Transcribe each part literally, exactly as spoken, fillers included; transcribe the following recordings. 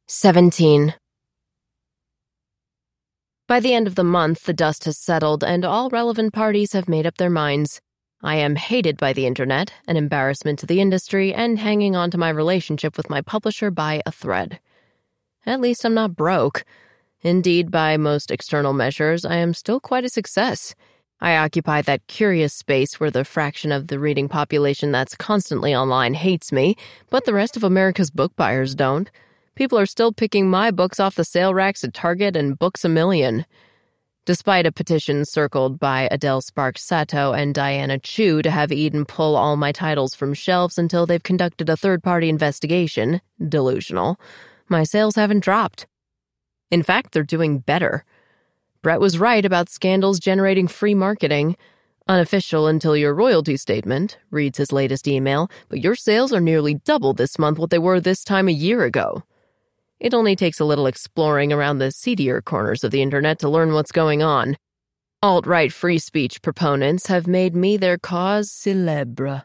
seventeen. By the end of the month, the dust has settled and all relevant parties have made up their minds. I am hated by the internet, an embarrassment to the industry, and hanging on to my relationship with my publisher by a thread. At least I'm not broke. Indeed, by most external measures, I am still quite a success. I occupy that curious space where the fraction of the reading population that's constantly online hates me, but the rest of America's book buyers don't. People are still picking my books off the sale racks at Target and Books A Million. Despite a petition circled by Adele Sparks Sato and Diana Chu to have Eden pull all my titles from shelves until they've conducted a third-party investigation, delusional, my sales haven't dropped. In fact, they're doing better. Brett was right about scandals generating free marketing. Unofficial until your royalty statement, reads his latest email, but your sales are nearly double this month what they were this time a year ago. It only takes a little exploring around the seedier corners of the internet to learn what's going on. Alt-right free speech proponents have made me their cause célèbre.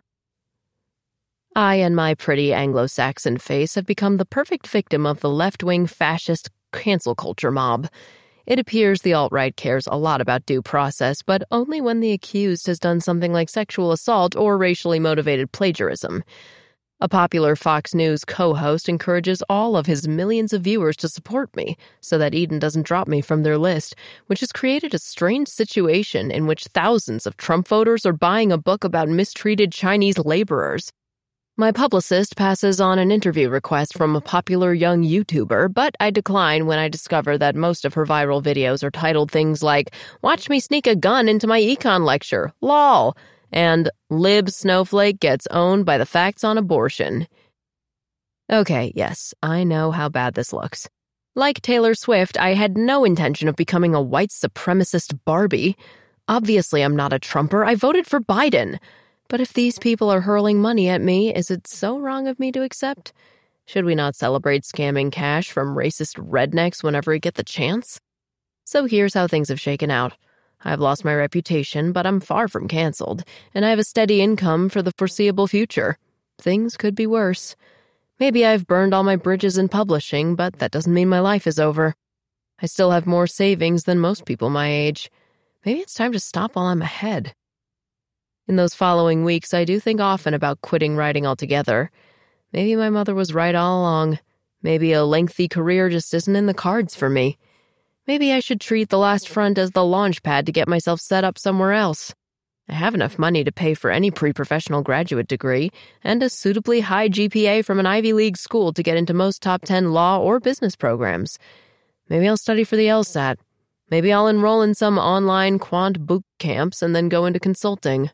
I and my pretty Anglo-Saxon face have become the perfect victim of the left-wing fascist cancel culture mob. It appears the alt-right cares a lot about due process, but only when the accused has done something like sexual assault or racially motivated plagiarism. A popular Fox News co-host encourages all of his millions of viewers to support me so that Eden doesn't drop me from their list, which has created a strange situation in which thousands of Trump voters are buying a book about mistreated Chinese laborers. My publicist passes on an interview request from a popular young YouTuber, but I decline when I discover that most of her viral videos are titled things like, "Watch me sneak a gun into my econ lecture, lol," and "Lib Snowflake gets owned by the facts on abortion." Okay, yes, I know how bad this looks. Like Taylor Swift, I had no intention of becoming a white supremacist Barbie. Obviously, I'm not a Trumper. I voted for Biden. But if these people are hurling money at me, is it so wrong of me to accept? Should we not celebrate scamming cash from racist rednecks whenever we get the chance? So here's how things have shaken out. I've lost my reputation, but I'm far from canceled, and I have a steady income for the foreseeable future. Things could be worse. Maybe I've burned all my bridges in publishing, but that doesn't mean my life is over. I still have more savings than most people my age. Maybe it's time to stop while I'm ahead. In those following weeks, I do think often about quitting writing altogether. Maybe my mother was right all along. Maybe a lengthy career just isn't in the cards for me. Maybe I should treat the last front as the launch pad to get myself set up somewhere else. I have enough money to pay for any pre-professional graduate degree and a suitably high G P A from an Ivy League school to get into most top ten law or business programs. Maybe I'll study for the LSAT. Maybe I'll enroll in some online quant boot camps and then go into consulting.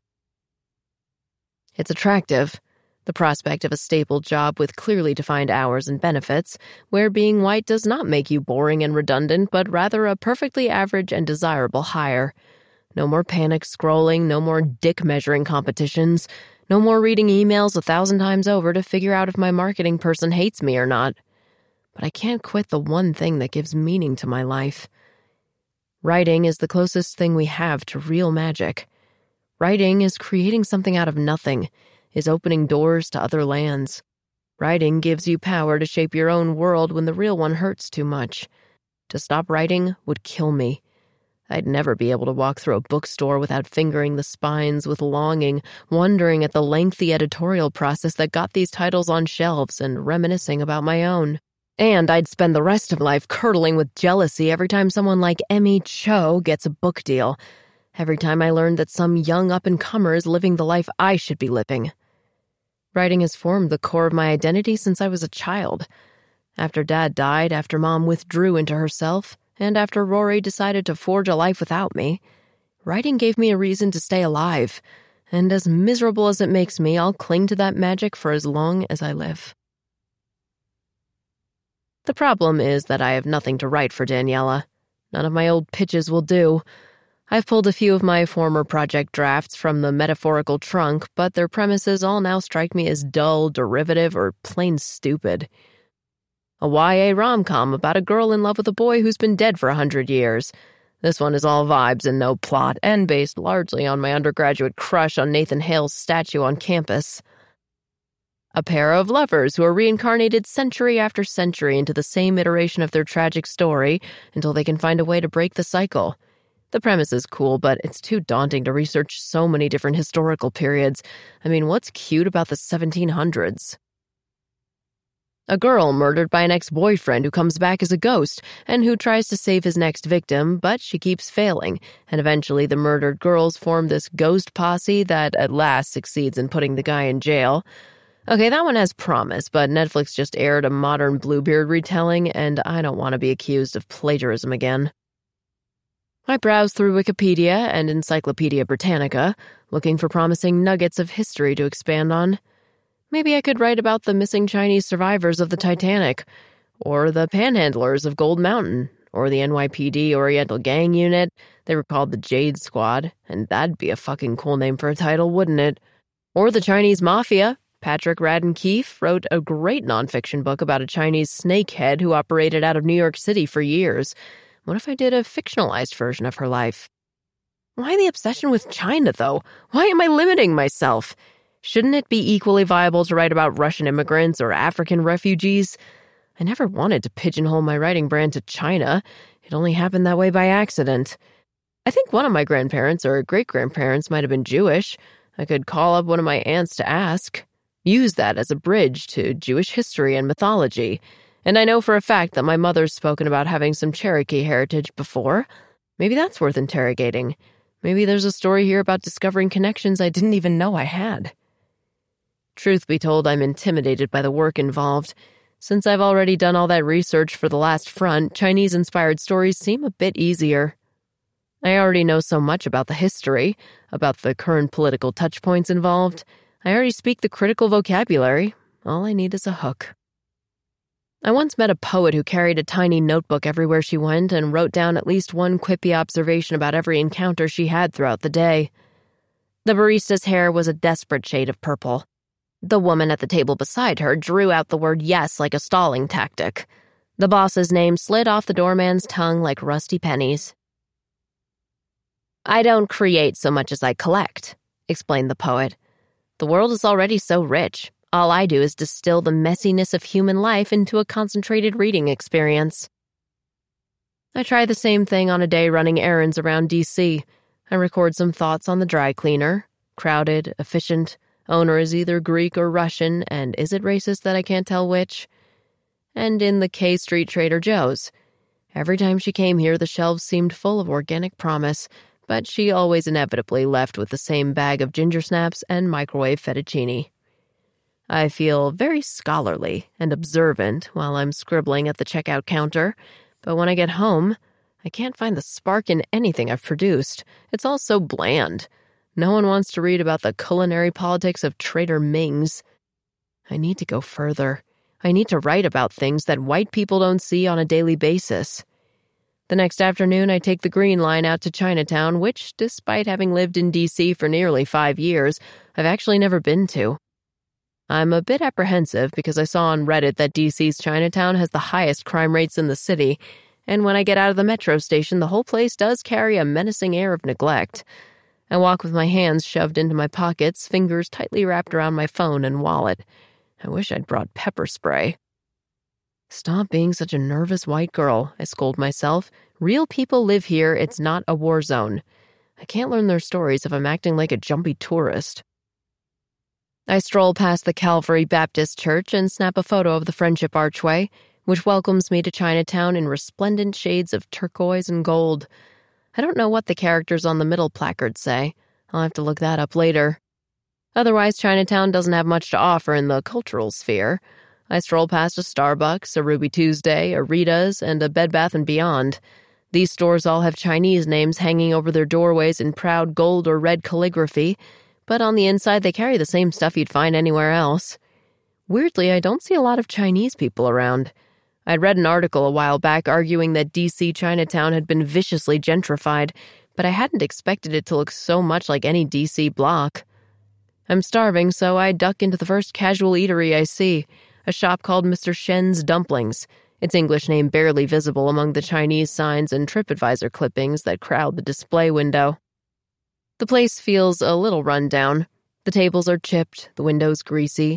It's attractive, the prospect of a stable job with clearly defined hours and benefits, where being white does not make you boring and redundant, but rather a perfectly average and desirable hire. No more panic scrolling, no more dick-measuring competitions, no more reading emails a thousand times over to figure out if my marketing person hates me or not. But I can't quit the one thing that gives meaning to my life. Writing is the closest thing we have to real magic. Writing is creating something out of nothing, is opening doors to other lands. Writing gives you power to shape your own world when the real one hurts too much. To stop writing would kill me. I'd never be able to walk through a bookstore without fingering the spines with longing, wondering at the lengthy editorial process that got these titles on shelves and reminiscing about my own. And I'd spend the rest of life curdling with jealousy every time someone like Emmy Cho gets a book deal. Every time I learned that some young up-and-comer is living the life I should be living. Writing has formed the core of my identity since I was a child. After Dad died, after Mom withdrew into herself, and after Rory decided to forge a life without me, writing gave me a reason to stay alive, and as miserable as it makes me, I'll cling to that magic for as long as I live. The problem is that I have nothing to write for Daniela. None of my old pitches will do. I've pulled a few of my former project drafts from the metaphorical trunk, but their premises all now strike me as dull, derivative, or plain stupid. A Y A rom-com about a girl in love with a boy who's been dead for a hundred years. This one is all vibes and no plot, and based largely on my undergraduate crush on Nathan Hale's statue on campus. A pair of lovers who are reincarnated century after century into the same iteration of their tragic story until they can find a way to break the cycle. The premise is cool, but it's too daunting to research so many different historical periods. I mean, what's cute about the seventeen hundreds? A girl murdered by an ex-boyfriend who comes back as a ghost and who tries to save his next victim, but she keeps failing, and eventually the murdered girls form this ghost posse that at last succeeds in putting the guy in jail. Okay, that one has promise, but Netflix just aired a modern Bluebeard retelling, and I don't want to be accused of plagiarism again. I browse through Wikipedia and Encyclopedia Britannica, looking for promising nuggets of history to expand on. Maybe I could write about the missing Chinese survivors of the Titanic, or the panhandlers of Gold Mountain, or the N Y P D Oriental Gang Unit. They were called the Jade Squad, and that'd be a fucking cool name for a title, wouldn't it? Or the Chinese Mafia. Patrick Radden Keefe wrote a great nonfiction book about a Chinese snakehead who operated out of New York City for years. What if I did a fictionalized version of her life? Why the obsession with China, though? Why am I limiting myself? Shouldn't it be equally viable to write about Russian immigrants or African refugees? I never wanted to pigeonhole my writing brand to China. It only happened that way by accident. I think one of my grandparents or great-grandparents might have been Jewish. I could call up one of my aunts to ask. Use that as a bridge to Jewish history and mythology. And I know for a fact that my mother's spoken about having some Cherokee heritage before. Maybe that's worth interrogating. Maybe there's a story here about discovering connections I didn't even know I had. Truth be told, I'm intimidated by the work involved. Since I've already done all that research for the last front, Chinese-inspired stories seem a bit easier. I already know so much about the history, about the current political touchpoints involved. I already speak the critical vocabulary. All I need is a hook. I once met a poet who carried a tiny notebook everywhere she went and wrote down at least one quippy observation about every encounter she had throughout the day. The barista's hair was a desperate shade of purple. The woman at the table beside her drew out the word yes like a stalling tactic. The boss's name slid off the doorman's tongue like rusty pennies. "I don't create so much as I collect," explained the poet. "The world is already so rich. All I do is distill the messiness of human life into a concentrated reading experience." I try the same thing on a day running errands around D C. I record some thoughts on the dry cleaner. Crowded, efficient, owner is either Greek or Russian, and is it racist that I can't tell which? And in the K Street Trader Joe's. Every time she came here, the shelves seemed full of organic promise, but she always inevitably left with the same bag of ginger snaps and microwave fettuccine. I feel very scholarly and observant while I'm scribbling at the checkout counter, but when I get home, I can't find the spark in anything I've produced. It's all so bland. No one wants to read about the culinary politics of Trader Ming's. I need to go further. I need to write about things that white people don't see on a daily basis. The next afternoon, I take the Green Line out to Chinatown, which, despite having lived in D C for nearly five years, I've actually never been to. I'm a bit apprehensive because I saw on Reddit that D C's Chinatown has the highest crime rates in the city, and when I get out of the metro station, the whole place does carry a menacing air of neglect. I walk with my hands shoved into my pockets, fingers tightly wrapped around my phone and wallet. I wish I'd brought pepper spray. Stop being such a nervous white girl, I scold myself. Real people live here, it's not a war zone. I can't learn their stories if I'm acting like a jumpy tourist. I stroll past the Calvary Baptist Church and snap a photo of the Friendship Archway, which welcomes me to Chinatown in resplendent shades of turquoise and gold. I don't know what the characters on the middle placards say. I'll have to look that up later. Otherwise, Chinatown doesn't have much to offer in the cultural sphere. I stroll past a Starbucks, a Ruby Tuesday, a Rita's, and a Bed Bath and Beyond. These stores all have Chinese names hanging over their doorways in proud gold or red calligraphy, but on the inside they carry the same stuff you'd find anywhere else. Weirdly, I don't see a lot of Chinese people around. I'd read an article a while back arguing that D C Chinatown had been viciously gentrified, but I hadn't expected it to look so much like any D C block. I'm starving, so I duck into the first casual eatery I see, a shop called Mister Shen's Dumplings, its English name barely visible among the Chinese signs and TripAdvisor clippings that crowd the display window. The place feels a little run down. The tables are chipped, the windows greasy,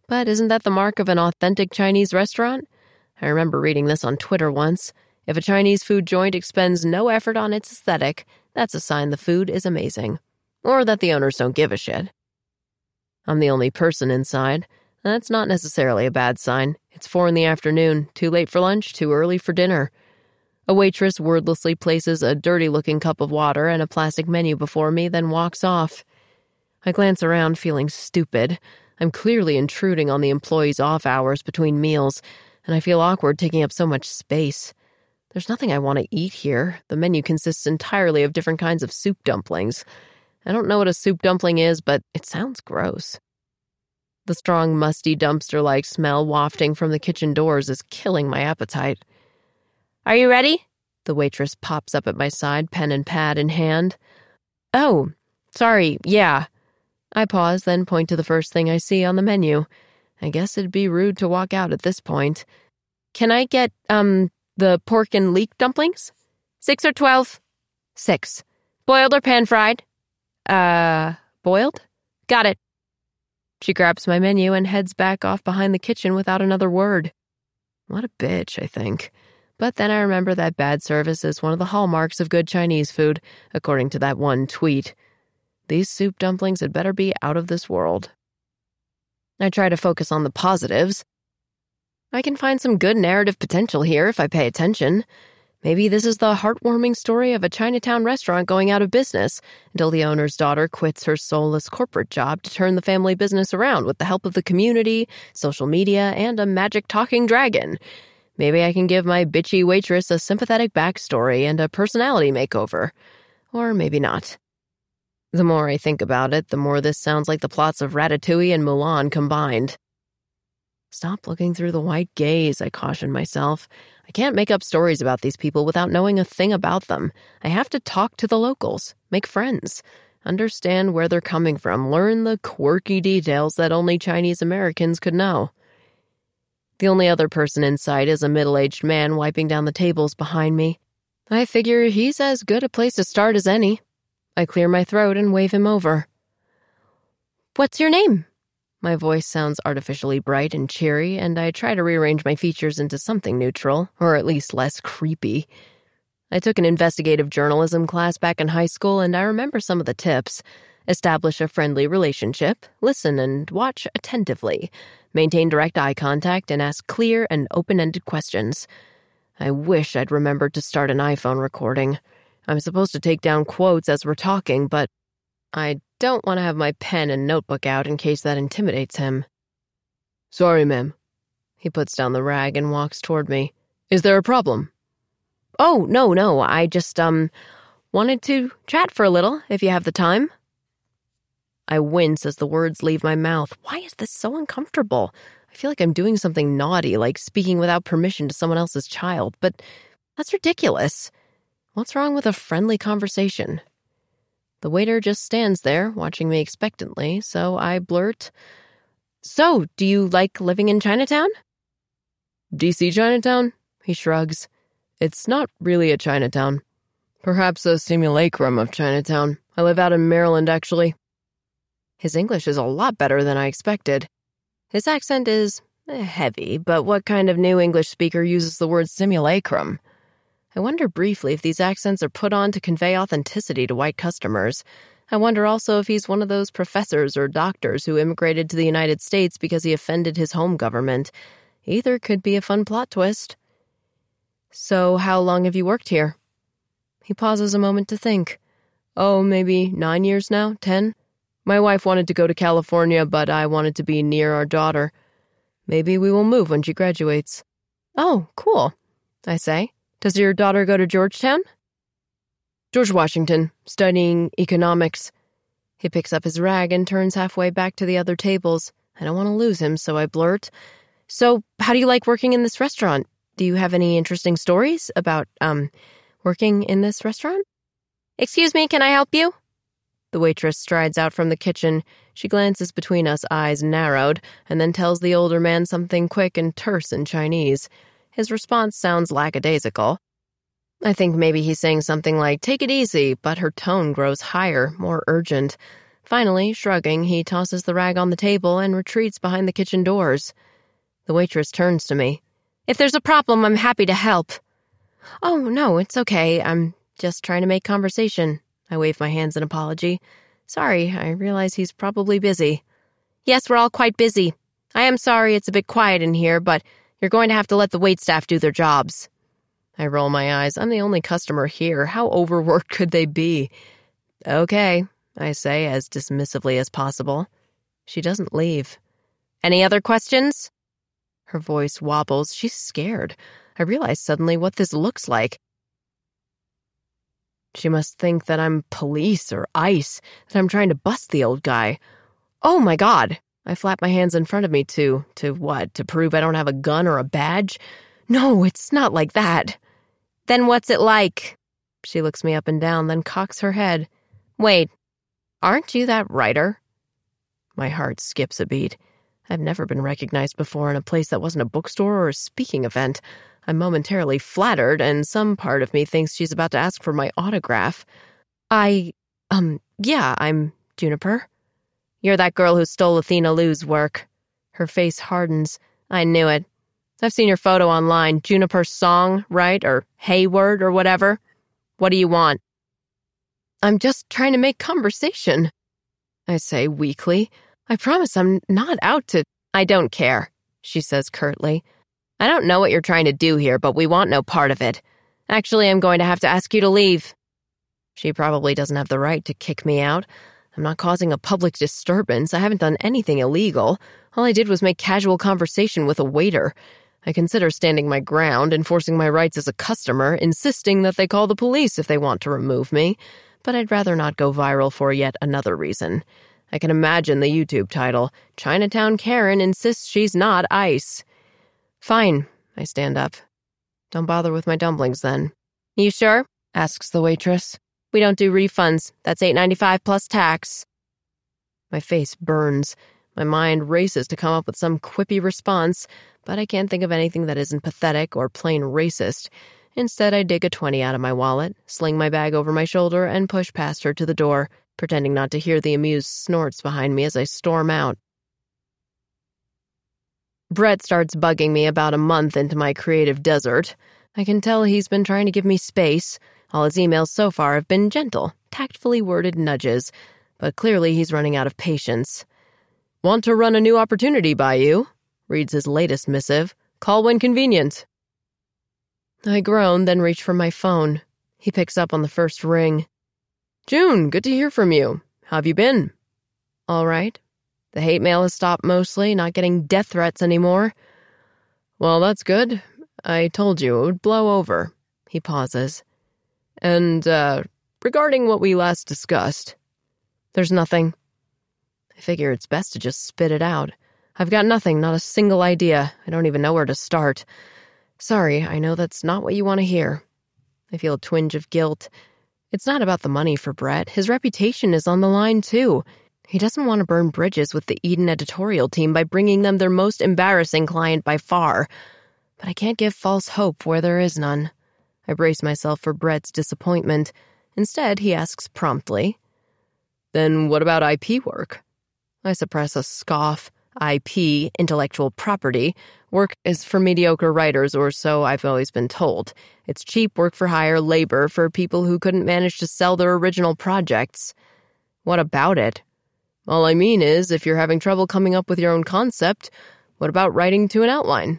But isn't that the mark of an authentic Chinese restaurant? I remember reading this on Twitter once. If a Chinese food joint expends no effort on its aesthetic, that's a sign the food is amazing. Or that the owners don't give a shit. I'm the only person inside. That's not necessarily a bad sign. It's four in the afternoon, too late for lunch, too early for dinner. A waitress wordlessly places a dirty-looking cup of water and a plastic menu before me, then walks off. I glance around, feeling stupid. I'm clearly intruding on the employees' off hours between meals, and I feel awkward taking up so much space. There's nothing I want to eat here. The menu consists entirely of different kinds of soup dumplings. I don't know what a soup dumpling is, but it sounds gross. The strong, musty, dumpster-like smell wafting from the kitchen doors is killing my appetite. "Are you ready?" The waitress pops up at my side, pen and pad in hand. "Oh, sorry, yeah." I pause, then point to the first thing I see on the menu. I guess it'd be rude to walk out at this point. "Can I get, um, the pork and leek dumplings?" "Six or twelve?" "Six." "Boiled or pan-fried?" Uh, boiled? Got it." She grabs my menu and heads back off behind the kitchen without another word. What a bitch, I think. But then I remember that bad service is one of the hallmarks of good Chinese food, according to that one tweet. These soup dumplings had better be out of this world. I try to focus on the positives. I can find some good narrative potential here if I pay attention. Maybe this is the heartwarming story of a Chinatown restaurant going out of business until the owner's daughter quits her soulless corporate job to turn the family business around with the help of the community, social media, and a magic talking dragon. Maybe I can give my bitchy waitress a sympathetic backstory and a personality makeover. Or maybe not. The more I think about it, the more this sounds like the plots of Ratatouille and Mulan combined. Stop looking through the white gaze, I caution myself. I can't make up stories about these people without knowing a thing about them. I have to talk to the locals, make friends, understand where they're coming from, learn the quirky details that only Chinese Americans could know. The only other person in sight is a middle-aged man wiping down the tables behind me. I figure he's as good a place to start as any. I clear my throat and wave him over. "What's your name?" My voice sounds artificially bright and cheery, and I try to rearrange my features into something neutral, or at least less creepy. I took an investigative journalism class back in high school, and I remember some of the tips. Establish a friendly relationship, listen and watch attentively, maintain direct eye contact, and ask clear and open-ended questions. I wish I'd remembered to start an iPhone recording. I'm supposed to take down quotes as we're talking, but I don't want to have my pen and notebook out in case that intimidates him. "Sorry, ma'am." He puts down the rag and walks toward me. "Is there a problem?" "Oh, no, no, I just, um, wanted to chat for a little, if you have the time." I wince as the words leave my mouth. Why is this so uncomfortable? I feel like I'm doing something naughty, like speaking without permission to someone else's child, but that's ridiculous. What's wrong with a friendly conversation? The waiter just stands there, watching me expectantly, so I blurt, "So, do you like living in Chinatown?" "D C Chinatown?" He shrugs. "It's not really a Chinatown. Perhaps a simulacrum of Chinatown. I live out in Maryland, actually." His English is a lot better than I expected. His accent is eh, heavy, but what kind of new English speaker uses the word simulacrum? I wonder briefly if these accents are put on to convey authenticity to white customers. I wonder also if he's one of those professors or doctors who immigrated to the United States because he offended his home government. Either could be a fun plot twist. "So, how long have you worked here?" He pauses a moment to think. "Oh, maybe nine years now, ten? My wife wanted to go to California, but I wanted to be near our daughter. Maybe we will move when she graduates." "Oh, cool," I say. "Does your daughter go to Georgetown?" "George Washington, studying economics." He picks up his rag and turns halfway back to the other tables. I don't want to lose him, so I blurt, "So, how do you like working in this restaurant? Do you have any interesting stories about, um, working in this restaurant?" "Excuse me, can I help you?" The waitress strides out from the kitchen. She glances between us, eyes narrowed, and then tells the older man something quick and terse in Chinese. His response sounds lackadaisical. I think maybe he's saying something like, "Take it easy," but her tone grows higher, more urgent. Finally, shrugging, he tosses the rag on the table and retreats behind the kitchen doors. The waitress turns to me. "If there's a problem, I'm happy to help." "Oh, no, it's okay. I'm just trying to make conversation." I wave my hands in apology. "Sorry, I realize he's probably busy." "Yes, we're all quite busy. I am sorry it's a bit quiet in here, but you're going to have to let the waitstaff do their jobs." I roll my eyes. I'm the only customer here. How overworked could they be? "Okay," I say as dismissively as possible. She doesn't leave. "Any other questions?" Her voice wobbles. She's scared. I realize suddenly what this looks like. She must think that I'm police or ICE, that I'm trying to bust the old guy. Oh my God! I flap my hands in front of me to, to what, to prove I don't have a gun or a badge? No, it's not like that. "Then what's it like?" She looks me up and down, then cocks her head. "Wait, aren't you that writer?" My heart skips a beat. I've never been recognized before in a place that wasn't a bookstore or a speaking event. I'm momentarily flattered, and some part of me thinks she's about to ask for my autograph. I, um, yeah, I'm Juniper. "You're that girl who stole Athena Lou's work." Her face hardens. "I knew it. I've seen your photo online. Juniper Song, right? Or Hayward or whatever. What do you want?" "I'm just trying to make conversation," I say weakly. "I promise I'm not out to—" "I don't care," she says curtly. "I don't know what you're trying to do here, but we want no part of it. Actually, I'm going to have to ask you to leave." She probably doesn't have the right to kick me out. I'm not causing a public disturbance. I haven't done anything illegal. All I did was make casual conversation with a waiter. I consider standing my ground, enforcing my rights as a customer, insisting that they call the police if they want to remove me. But I'd rather not go viral for yet another reason. I can imagine the YouTube title, "Chinatown Karen Insists She's Not ICE." "Fine," I stand up. "Don't bother with my dumplings, then." "You sure?" asks the waitress. "We don't do refunds. That's eight ninety-five plus tax." My face burns. My mind races to come up with some quippy response, but I can't think of anything that isn't pathetic or plain racist. Instead, I dig a twenty out of my wallet, sling my bag over my shoulder, and push past her to the door, pretending not to hear the amused snorts behind me as I storm out. Brett starts bugging me about a month into my creative desert. I can tell he's been trying to give me space. All his emails so far have been gentle, tactfully worded nudges, but clearly he's running out of patience. "Want to run a new opportunity by you?" reads his latest missive. "Call when convenient." I groan, then reach for my phone. He picks up on the first ring. "June, good to hear from you. How've you been?" "All right. The hate mail has stopped mostly, not getting death threats anymore." "Well, that's good. I told you it would blow over." He pauses. "And, uh, regarding what we last discussed?" "There's nothing." I figure it's best to just spit it out. I've got nothing, not a single idea. I don't even know where to start. Sorry, I know that's not what you want to hear. I feel a twinge of guilt. It's not about the money for Brett. His reputation is on the line, too. He doesn't want to burn bridges with the Eden editorial team by bringing them their most embarrassing client by far. But I can't give false hope where there is none. I brace myself for Brett's disappointment. Instead, he asks promptly, "Then what about I P work?" I suppress a scoff. I P, intellectual property, work is for mediocre writers, or so I've always been told. It's cheap work-for-hire labor for people who couldn't manage to sell their original projects. What about it? All I mean is, if you're having trouble coming up with your own concept, what about writing to an outline?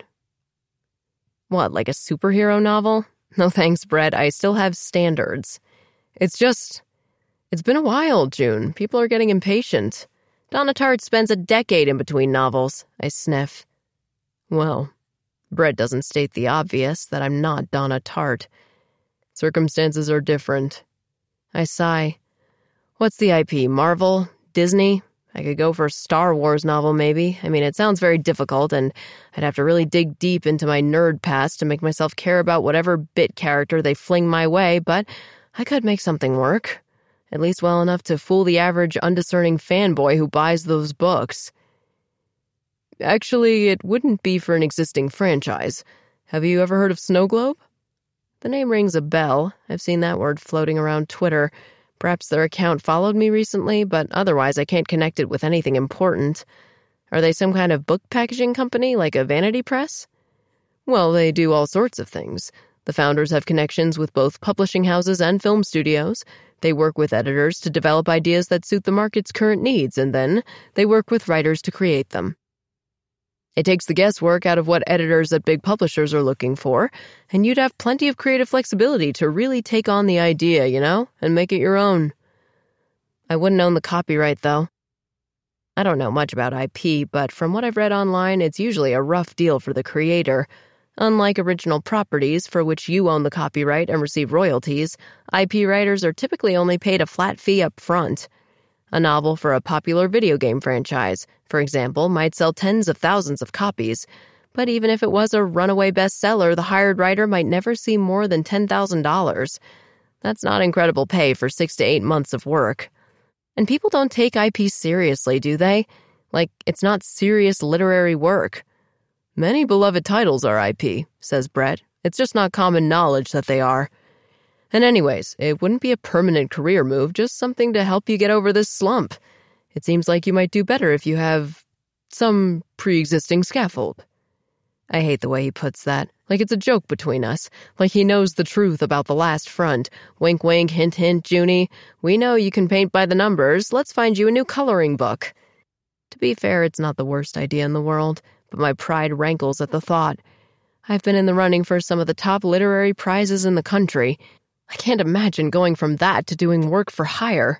What, like a superhero novel? No thanks, Brett. I still have standards. It's just, it's been a while, June. People are getting impatient. Donna Tartt spends a decade in between novels. I sniff. Well, Brett doesn't state the obvious, that I'm not Donna Tartt. Circumstances are different. I sigh. What's the I P? Marvel? Disney? I could go for a Star Wars novel, maybe. I mean, it sounds very difficult, and I'd have to really dig deep into my nerd past to make myself care about whatever bit character they fling my way, but I could make something work. At least well enough to fool the average undiscerning fanboy who buys those books. Actually, it wouldn't be for an existing franchise. Have you ever heard of Snow Globe? The name rings a bell. I've seen that word floating around Twitter, Perhaps their account followed me recently, but otherwise I can't connect it with anything important. Are they some kind of book packaging company, like a vanity press? Well, they do all sorts of things. The founders have connections with both publishing houses and film studios. They work with editors to develop ideas that suit the market's current needs, and then they work with writers to create them. It takes the guesswork out of what editors at big publishers are looking for, and you'd have plenty of creative flexibility to really take on the idea, you know, and make it your own. I wouldn't own the copyright, though. I don't know much about I P, but from what I've read online, it's usually a rough deal for the creator. Unlike original properties, for which you own the copyright and receive royalties, I P writers are typically only paid a flat fee up front. A novel for a popular video game franchise, for example, might sell tens of thousands of copies, but even if it was a runaway bestseller, the hired writer might never see more than ten thousand dollars. That's not incredible pay for six to eight months of work. And people don't take I P seriously, do they? Like, it's not serious literary work. Many beloved titles are I P, says Brett. It's just not common knowledge that they are. And anyways, it wouldn't be a permanent career move, just something to help you get over this slump. It seems like you might do better if you have some pre-existing scaffold. I hate the way he puts that, like it's a joke between us, like he knows the truth about the last front. Wink, wink, hint, hint, Junie. We know you can paint by the numbers. Let's find you a new coloring book. To be fair, it's not the worst idea in the world, but my pride rankles at the thought. I've been in the running for some of the top literary prizes in the country. I can't imagine going from that to doing work for hire.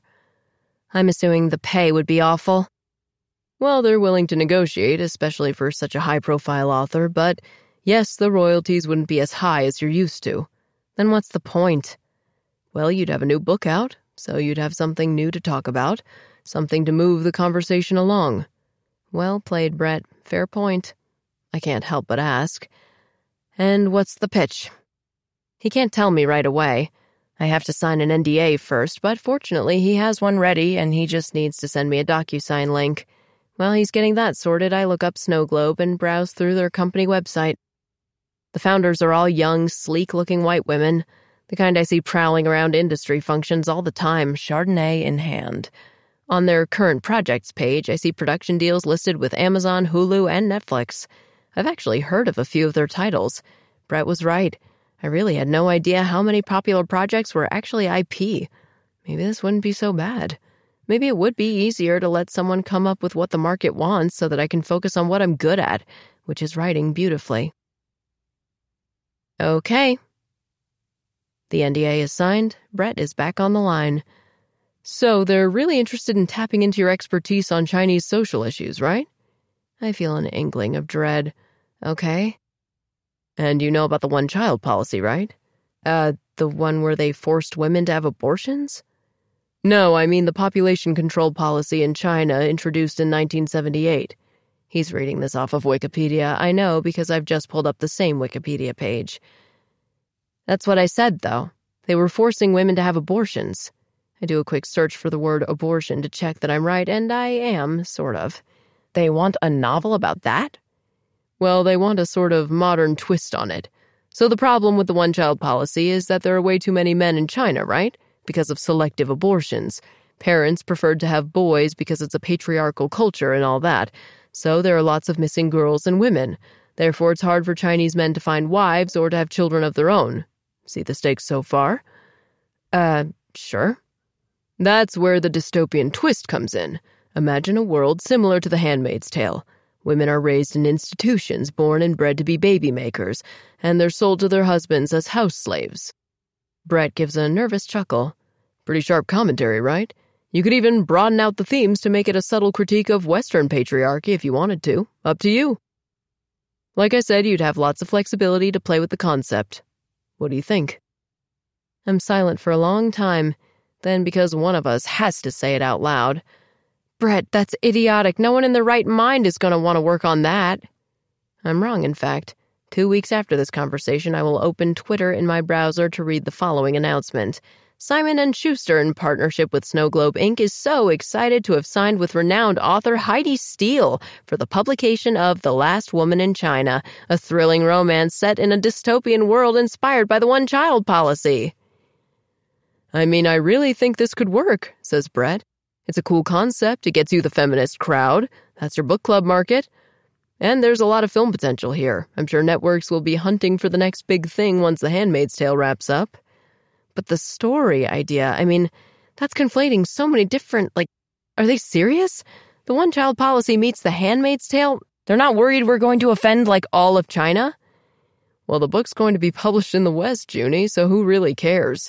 I'm assuming the pay would be awful. Well, they're willing to negotiate, especially for such a high-profile author, but yes, the royalties wouldn't be as high as you're used to. Then what's the point? Well, you'd have a new book out, so you'd have something new to talk about, something to move the conversation along. Well played, Brett. Fair point. I can't help but ask. And what's the pitch? He can't tell me right away. I have to sign an N D A first, but fortunately he has one ready and he just needs to send me a DocuSign link. While he's getting that sorted, I look up Snow Globe and browse through their company website. The founders are all young, sleek-looking white women, the kind I see prowling around industry functions all the time, Chardonnay in hand. On their current projects page, I see production deals listed with Amazon, Hulu, and Netflix. I've actually heard of a few of their titles. Brett was right. I really had no idea how many popular projects were actually I P. Maybe this wouldn't be so bad. Maybe it would be easier to let someone come up with what the market wants so that I can focus on what I'm good at, which is writing beautifully. Okay. The N D A is signed. Brett is back on the line. So they're really interested in tapping into your expertise on Chinese social issues, right? I feel an inkling of dread. Okay. And you know about the one-child policy, right? Uh, the one where they forced women to have abortions? No, I mean the population control policy in China introduced in nineteen seventy-eight. He's reading this off of Wikipedia. I know because I've just pulled up the same Wikipedia page. That's what I said, though. They were forcing women to have abortions. I do a quick search for the word abortion to check that I'm right, and I am, sort of. They want a novel about that? Well, they want a sort of modern twist on it. So the problem with the one-child policy is that there are way too many men in China, right? Because of selective abortions. Parents preferred to have boys because it's a patriarchal culture and all that. So there are lots of missing girls and women. Therefore, it's hard for Chinese men to find wives or to have children of their own. See the stakes so far? Uh, sure. That's where the dystopian twist comes in. Imagine a world similar to The Handmaid's Tale. Women are raised in institutions, born and bred to be baby makers, and they're sold to their husbands as house slaves. Brett gives a nervous chuckle. Pretty sharp commentary, right? You could even broaden out the themes to make it a subtle critique of Western patriarchy if you wanted to. Up to you. Like I said, you'd have lots of flexibility to play with the concept. What do you think? I'm silent for a long time. Then, because one of us has to say it out loud, Brett, that's idiotic. No one in their right mind is going to want to work on that. I'm wrong, in fact. Two weeks after this conversation, I will open Twitter in my browser to read the following announcement. Simon and Schuster, in partnership with Snow Globe Incorporated, is so excited to have signed with renowned author Heidi Steele for the publication of The Last Woman in China, a thrilling romance set in a dystopian world inspired by the one-child policy. I mean, I really think this could work, says Brett. It's a cool concept. It gets you the feminist crowd. That's your book club market. And there's a lot of film potential here. I'm sure networks will be hunting for the next big thing once The Handmaid's Tale wraps up. But the story idea, I mean, that's conflating so many different, like, are they serious? The one-child policy meets The Handmaid's Tale? They're not worried we're going to offend, like, all of China? Well, the book's going to be published in the West, Junie, so who really cares?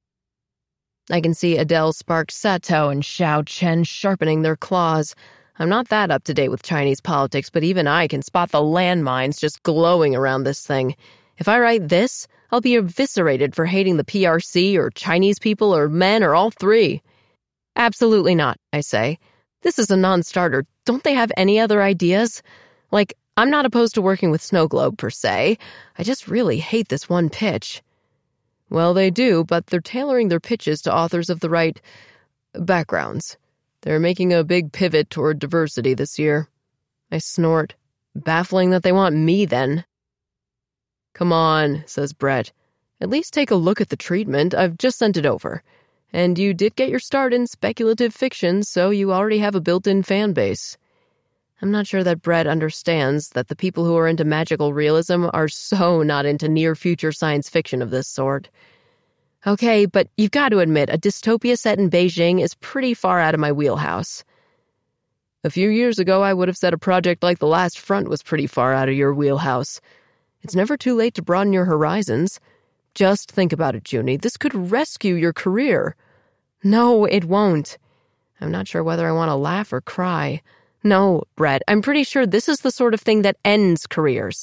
I can see Adele Sparks Sato and Xiao Chen sharpening their claws. I'm not that up-to-date with Chinese politics, but even I can spot the landmines just glowing around this thing. If I write this, I'll be eviscerated for hating the P R C or Chinese people or men or all three. Absolutely not, I say. This is a non-starter. Don't they have any other ideas? Like, I'm not opposed to working with Snow Globe, per se. I just really hate this one pitch. Well, they do, but they're tailoring their pitches to authors of the right backgrounds. They're making a big pivot toward diversity this year. I snort. Baffling that they want me, then. Come on, says Brett. At least take a look at the treatment. I've just sent it over. And you did get your start in speculative fiction, so you already have a built-in fan base. I'm not sure that Brett understands that the people who are into magical realism are so not into near-future science fiction of this sort. Okay, but you've got to admit, a dystopia set in Beijing is pretty far out of my wheelhouse. A few years ago, I would have said a project like The Last Front was pretty far out of your wheelhouse. It's never too late to broaden your horizons. Just think about it, Junie. This could rescue your career. No, it won't. I'm not sure whether I want to laugh or cry. No, Brett, I'm pretty sure this is the sort of thing that ends careers.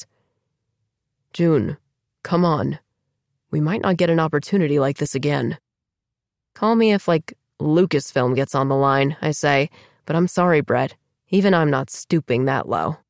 June, come on. We might not get an opportunity like this again. Call me if, like, Lucasfilm gets on the line, I say, but I'm sorry, Brett. Even I'm not stooping that low.